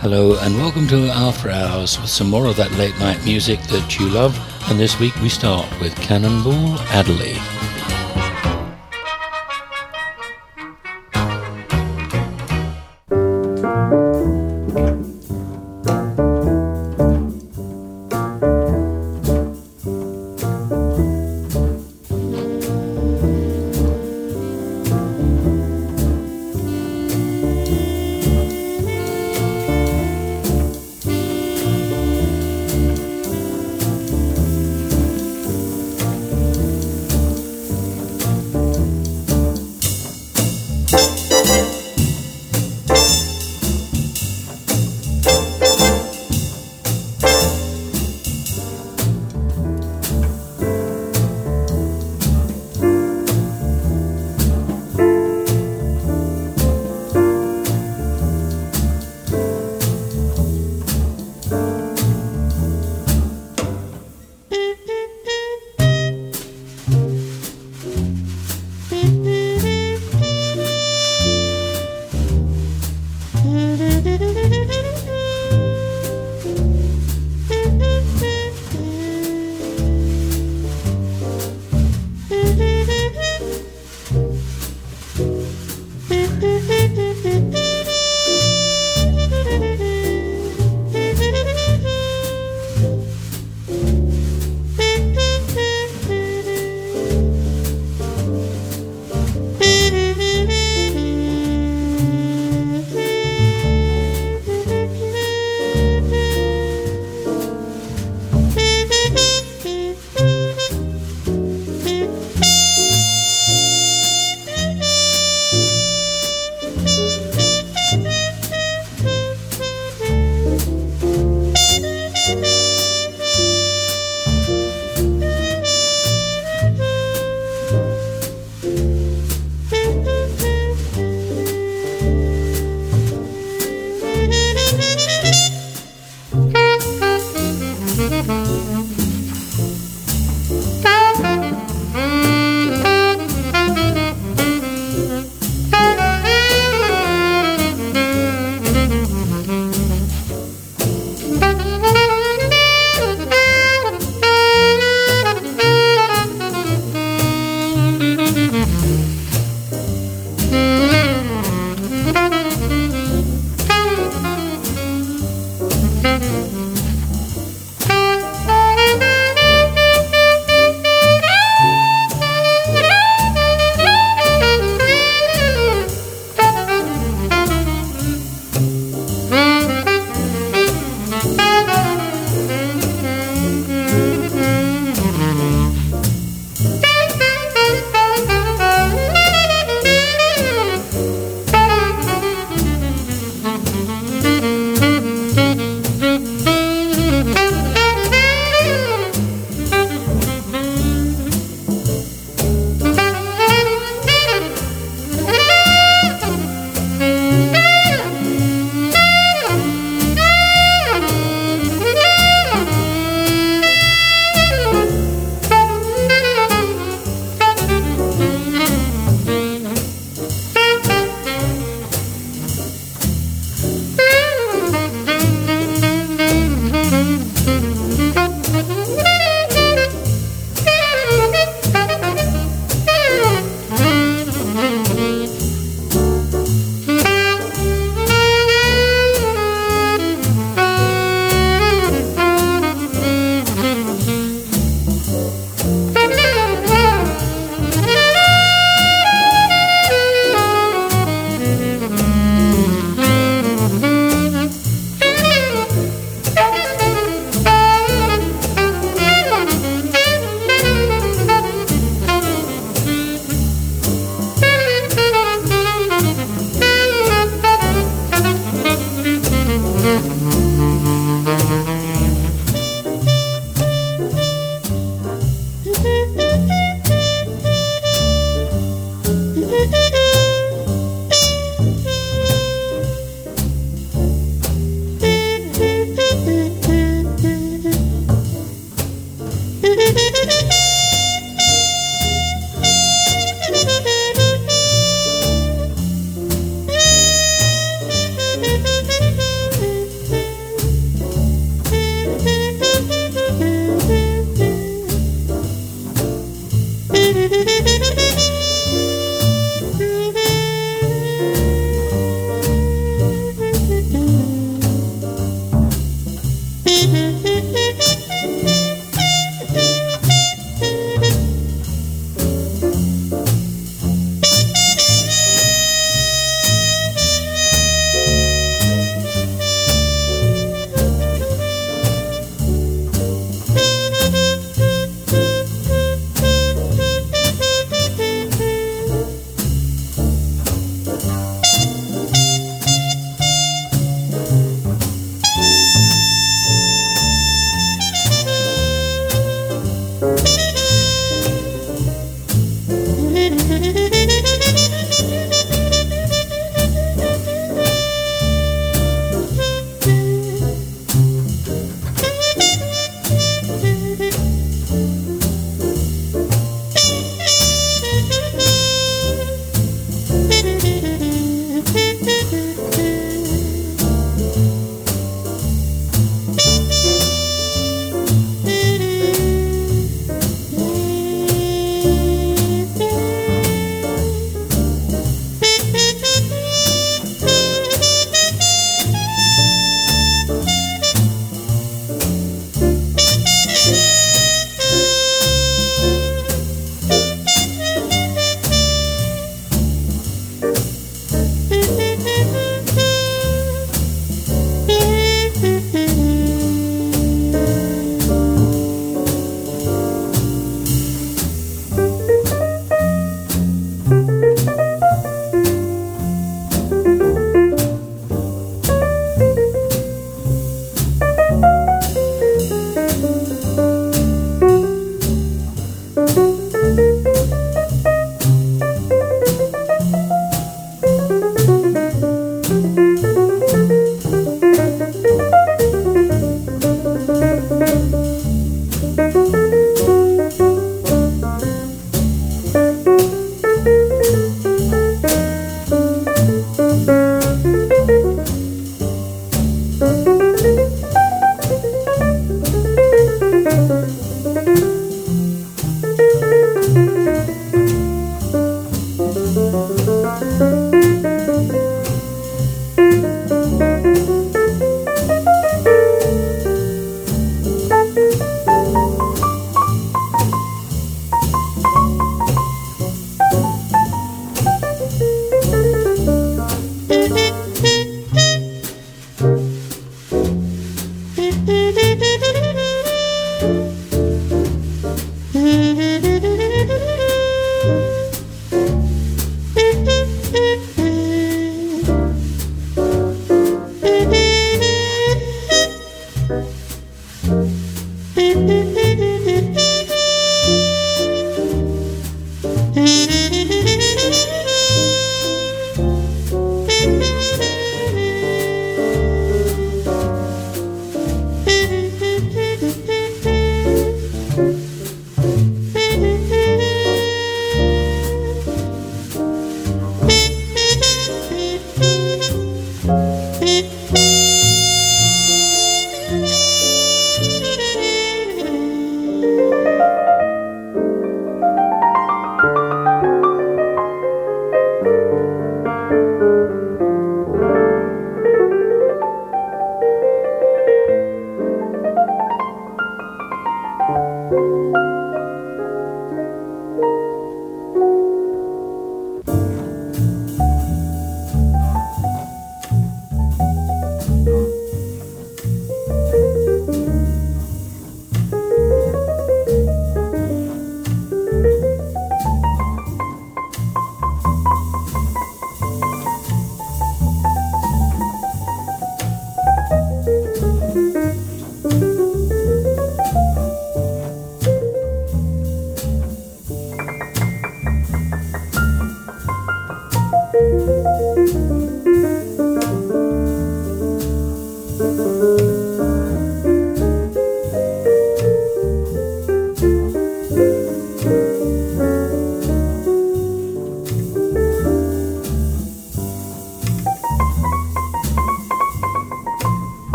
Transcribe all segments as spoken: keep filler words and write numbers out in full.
Hello and welcome to After Hours with some more of that late night music that you love. And this week we start with Cannonball Adderley.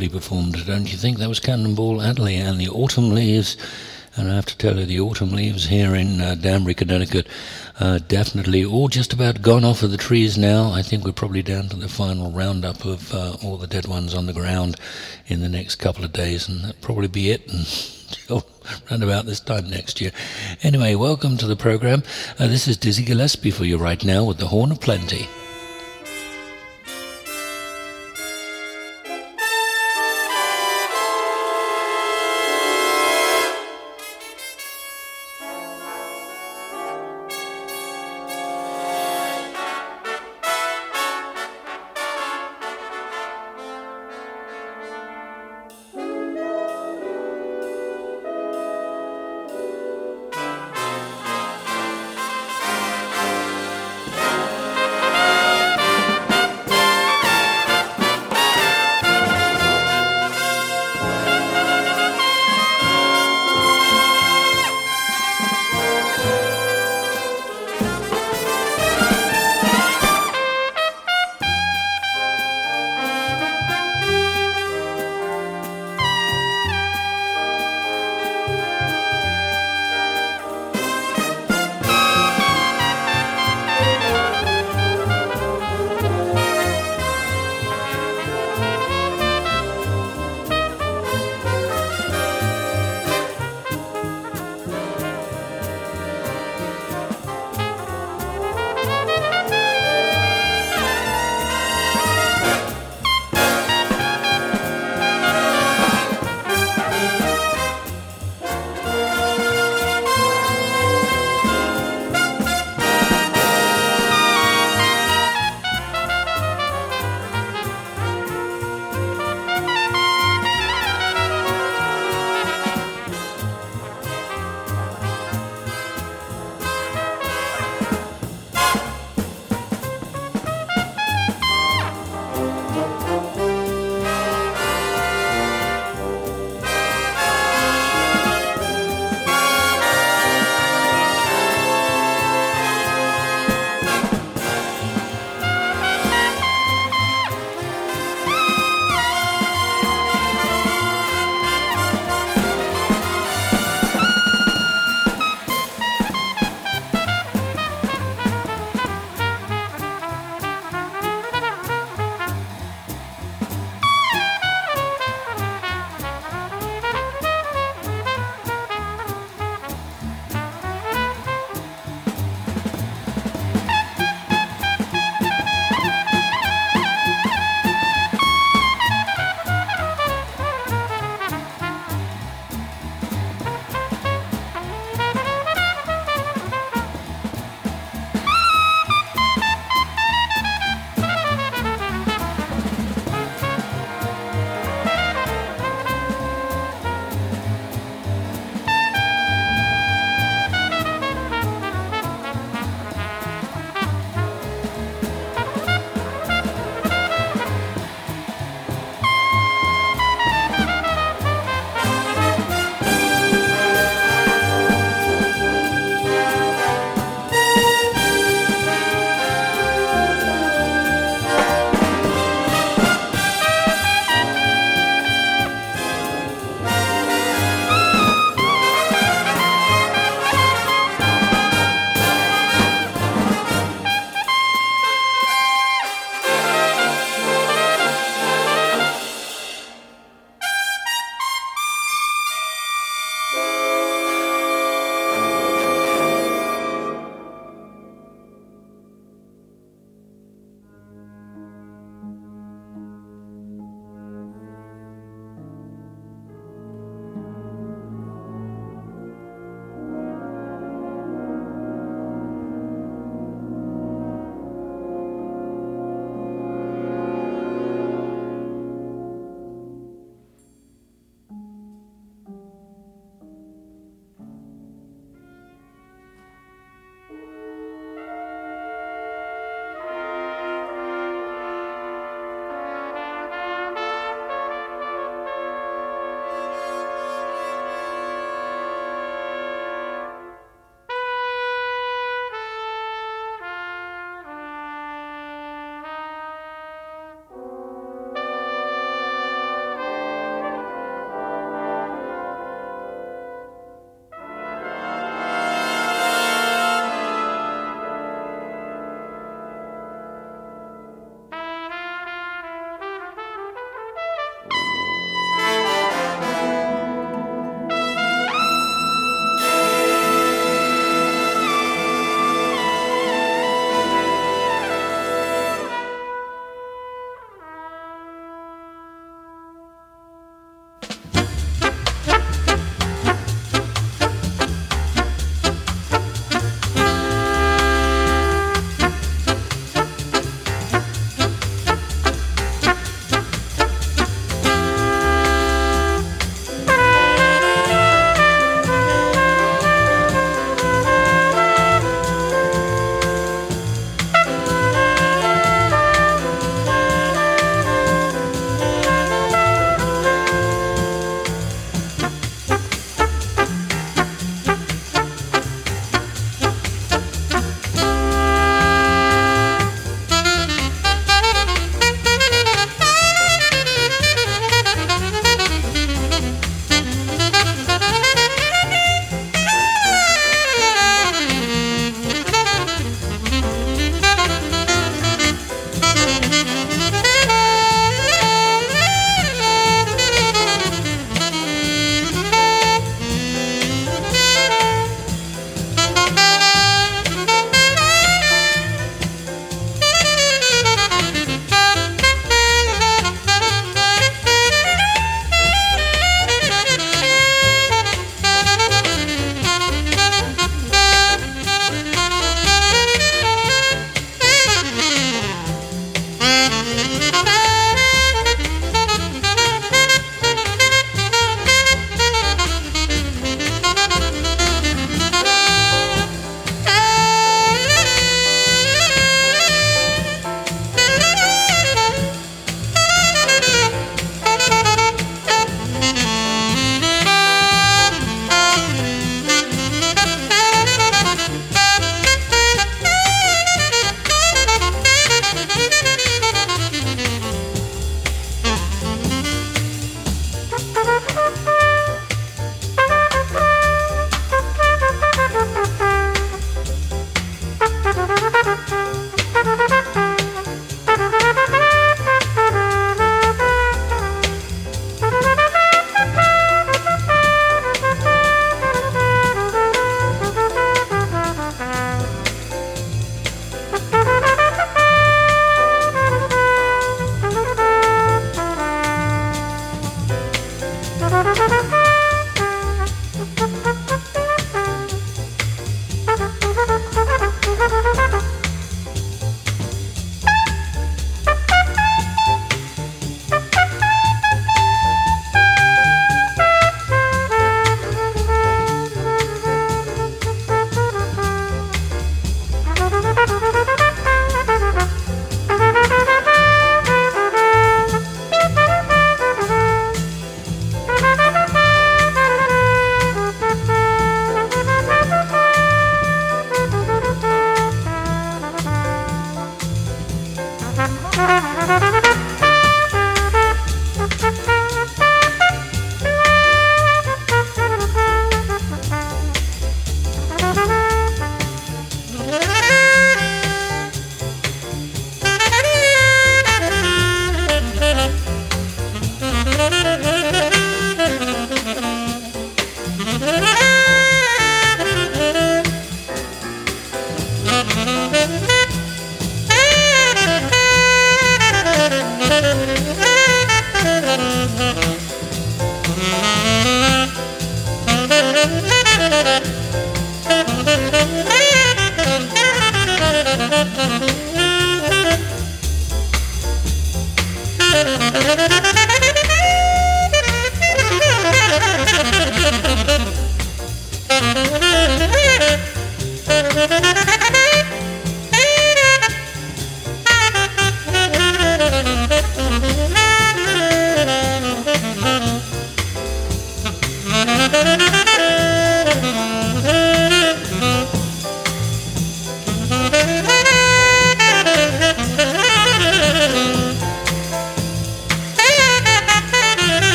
beautifully performed, don't you think? That was Cannonball Adderley and the Autumn Leaves. And I have to tell you, the autumn leaves here in uh, Danbury, Connecticut, uh, definitely all just about gone off of the trees now. I think we're probably down to the final roundup of uh, all the dead ones on the ground in the next couple of days, and that'll probably be it until around about this time next year. Anyway, welcome to the program. Uh, this is Dizzy Gillespie for you right now with the Horn of Plenty. Thank you.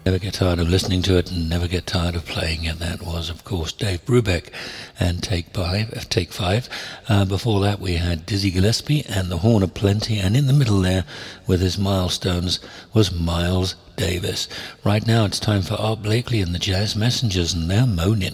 Never get tired of listening to it and never get tired of playing it. That was, of course, Dave Brubeck and Take Five. Uh, Take Five. Uh, before that, we had Dizzy Gillespie and the Horn of Plenty, and in the middle there, with his milestones, was Miles Davis. Right now, it's time for Art Blakey and the Jazz Messengers, and they're moaning.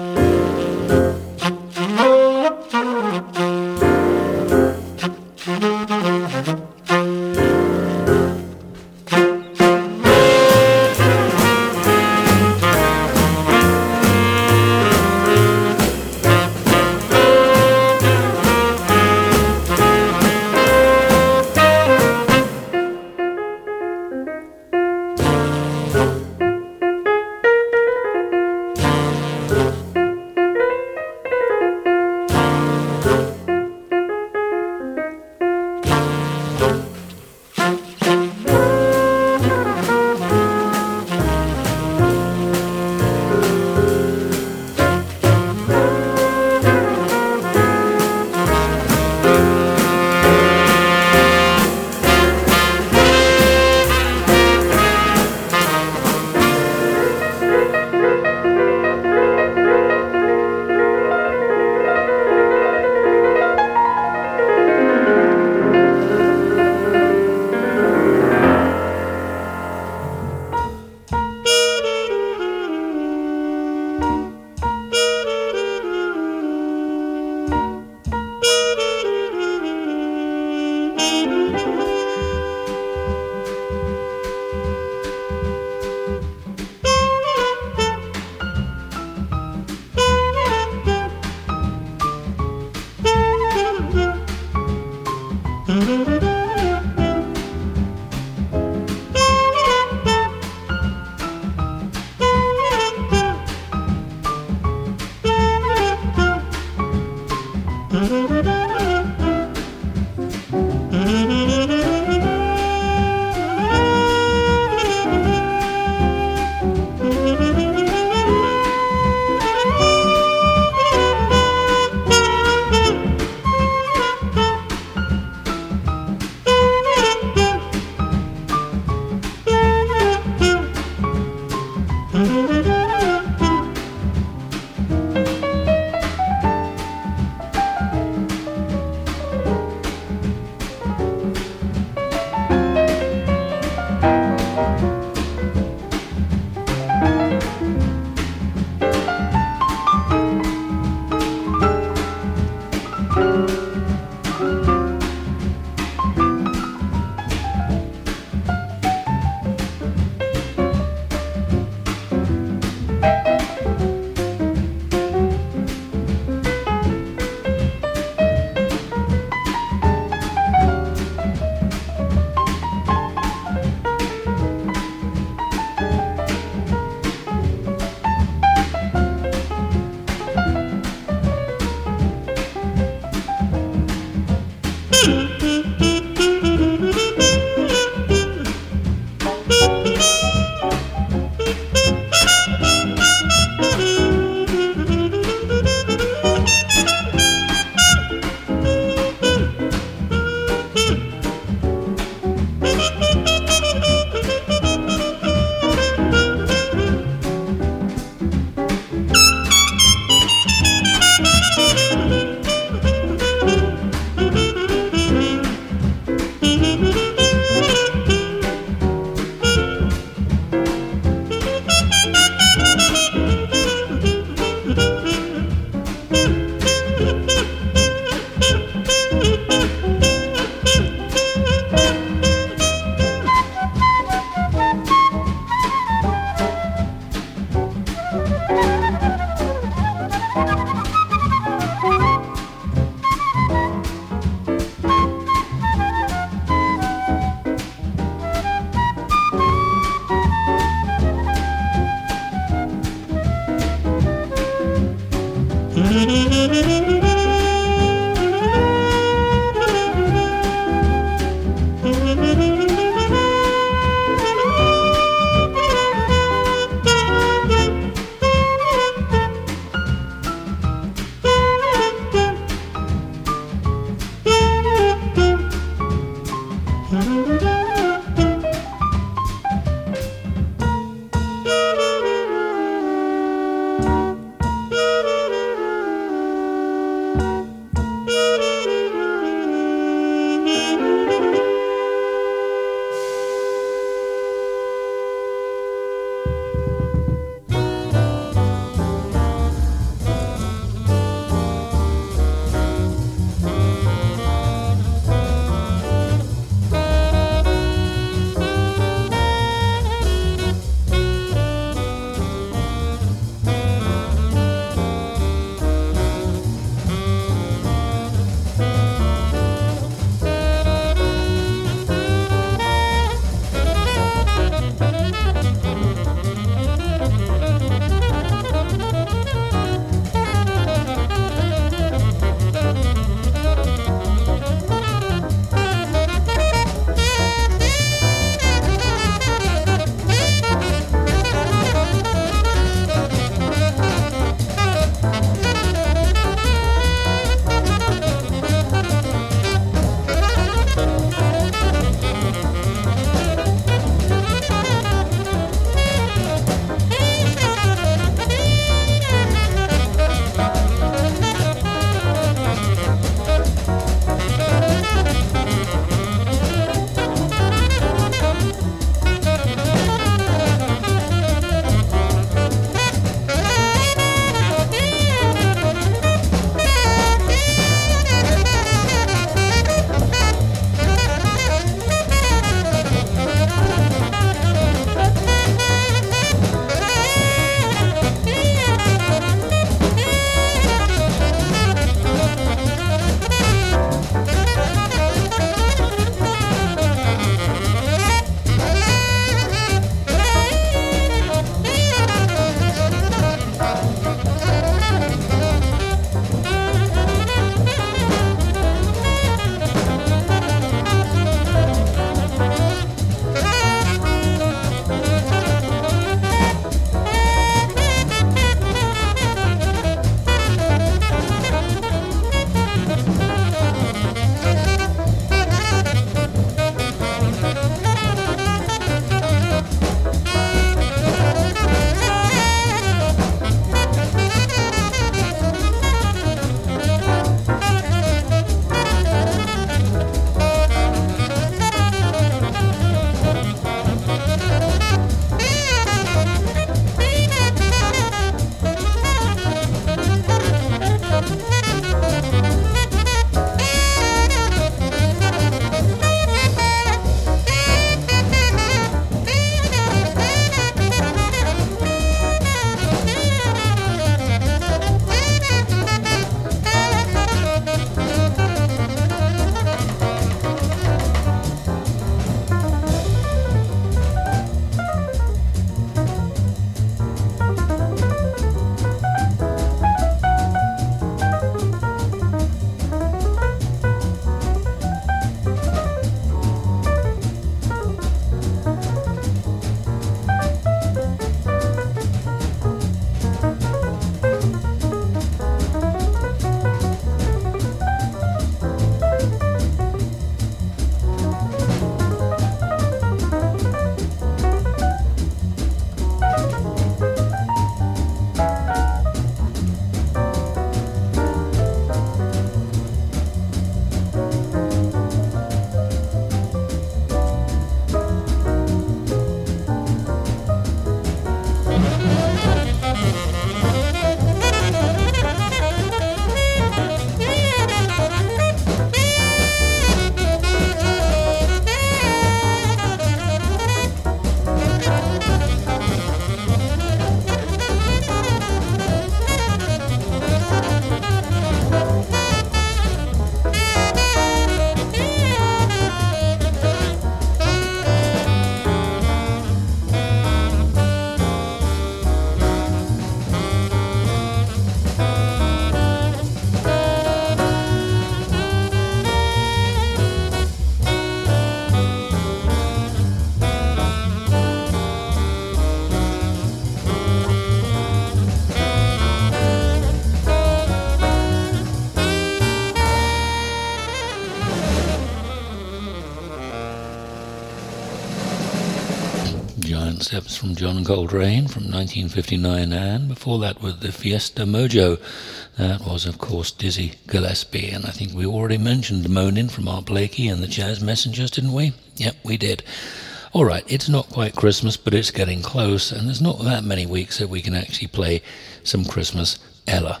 Seven Steps from John Coltrane from nineteen fifty-nine, and before that with the Fiesta Mojo. That was, of course, Dizzy Gillespie, and I think we already mentioned Moanin' from Art Blakey and the Jazz Messengers, didn't we? Yep, we did. All right, it's not quite Christmas, but it's getting close, and there's not that many weeks that we can actually play some Christmas Ella.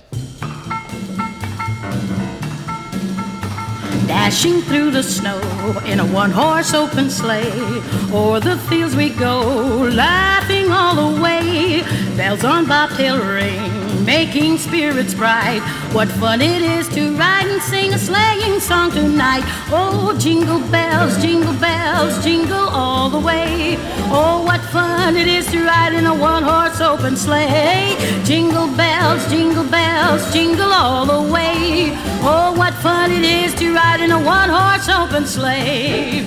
Dashing through the snow in a one-horse open sleigh, o'er the fields we go, laughing all the way. Bells on bobtail ring, making spirits bright. What fun it is to ride and sing a sleighing song tonight. Oh, jingle bells, jingle bells, jingle all the way. Oh, what fun it is to ride in a one-horse open sleigh. Jingle bells, jingle bells, jingle all the way. Oh, what fun it is to ride in a one-horse open sleigh.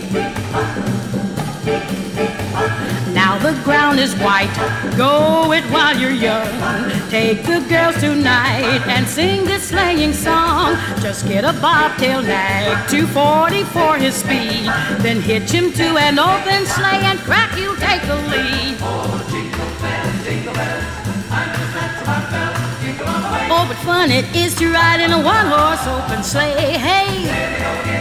Now the ground is white, go it while you're young. Take the girls tonight and sing this sleighing song. Just get a bobtail nag, two forty for his speed. Then hitch him to an open sleigh and crack, you'll take the lead. Oh, jingle bells, jingle bells, I'm just that's my bell, jingle all the way. Oh, but fun it is to ride in a one-horse open sleigh. Hey!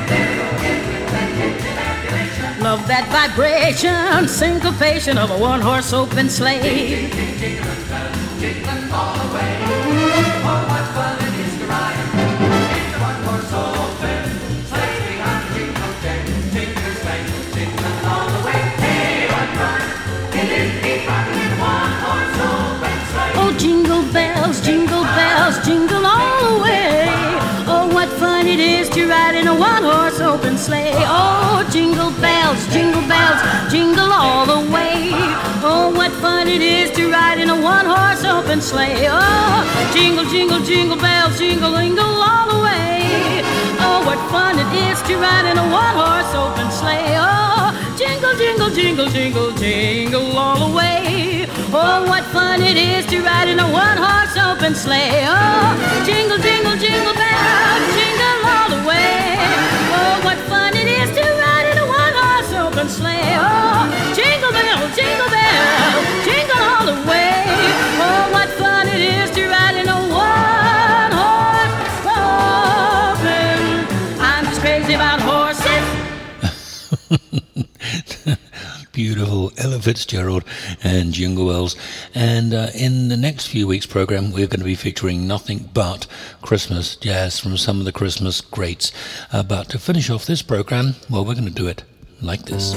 Love that vibration, syncopation of a one-horse open sleigh. Jiggling all the way. Oh, what fun it is to ride in a one-horse open sleigh. Behind the jingle jangle, jingle jangle, jiggling all the way. Hey, what fun it is to ride in a one-horse open sleigh. Oh, jingle bells, jingle bells, jingle all the way. Oh, what fun it is to ride in a one-horse open sleigh. Oh, jingle bells, jingle bells, jingle all the way. Oh, what fun it is to ride in a one-horse open sleigh. Oh, jingle, jingle, jingle bells, jingle, jingle all the way. Oh, what fun it is to ride in a one-horse open sleigh. Oh, jingle, jingle, jingle, jingle, jingle all the way. Oh, what fun it is to ride in a one-horse open sleigh. Oh, jingle, jingle, jingle bells, jingle all the way. Oh, what fun it is to ride in a one-horse open sleigh. Oh, jingle bell, jingle bell, jingle all the way. Oh, what fun it is to ride in a one-horse open. I'm just crazy about horses. Beautiful Ella Fitzgerald and Jingle Bells. And uh, in the next few weeks' program, we're going to be featuring nothing but Christmas jazz from some of the Christmas greats. Uh, but to finish off this program, well, we're going to do it like this.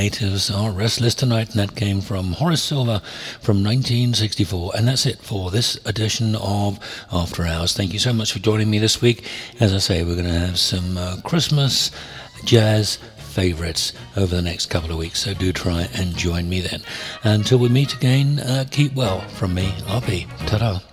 natives are restless tonight, and that came from Horace Silver from nineteen sixty-four. And that's it for this edition of After Hours. Thank you so much for joining me this week. As I say, we're going to have some uh, Christmas jazz favourites over the next couple of weeks, so do try and join me then. Until we meet again, uh, keep well. From me, R B. Ta-da.